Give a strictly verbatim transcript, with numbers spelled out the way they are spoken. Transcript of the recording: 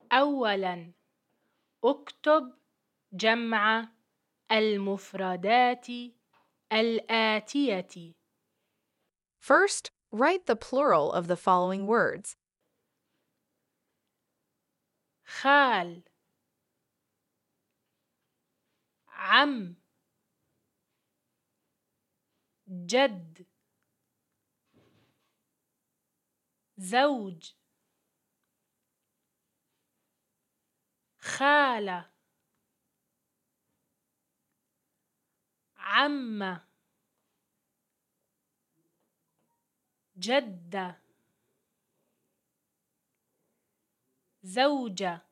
أولاً، اكتب جمع المفردات الآتية. First, write the plural of the following words. خال، عم، جد، زوج، خالة، عمة، جدة، زوجة،